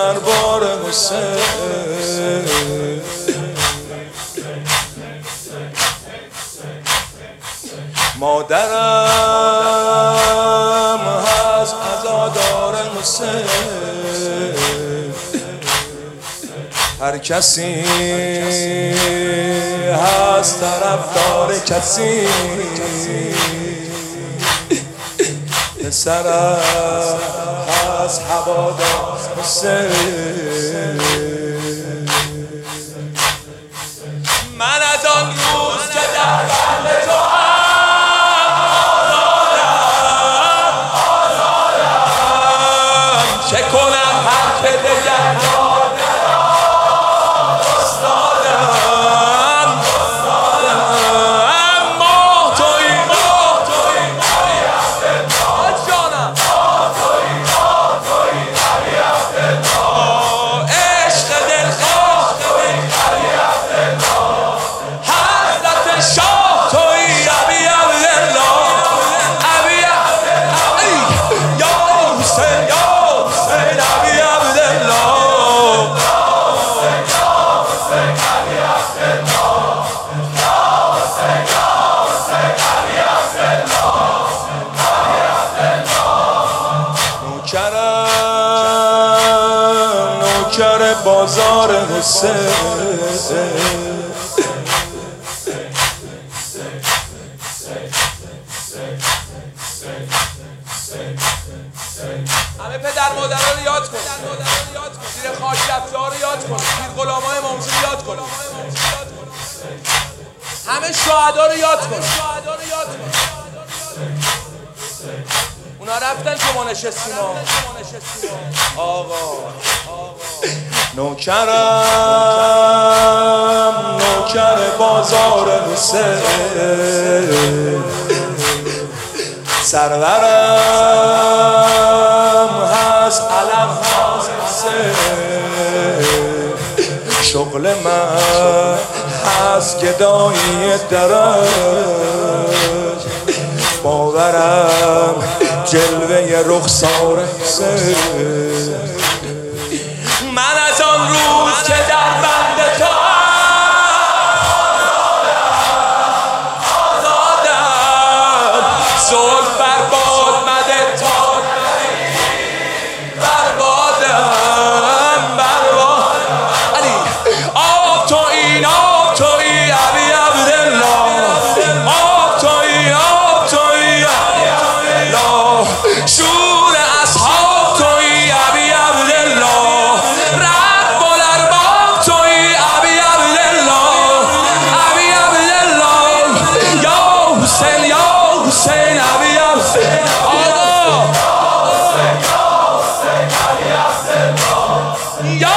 دربار حسین. مادرم هست عزادار حسین، هر کسی هست طرفدار کسی، پسرم هست هوادار حسین. من از آن روز که در بند تو آزادم، چه کنم حرف دگر نوکر بازار حسین. همه پدر مادرها رو یاد کن، زیر خاک رفته ها رو یاد کن، پیر غلامای موزون رو یاد کن، همه شهدا رو یاد کن. اونا رفتن که ما نشستیم. آقا نوکر بازار حسین، سرورم هست علم حسین، شغل من هست گدایی درج، باورم جلوه رخسار حسین. من از آن روز که در بند تو آزادم، زلف بر باد مده تا بربادم علی. آب تویی علی عبدالله، آب تویی عبدالله، شور اصحاب تویی علی عبدالله، رب الارباب تویی علی عبدالله، علی عبدالله، یا حسین علی عبدالله، یا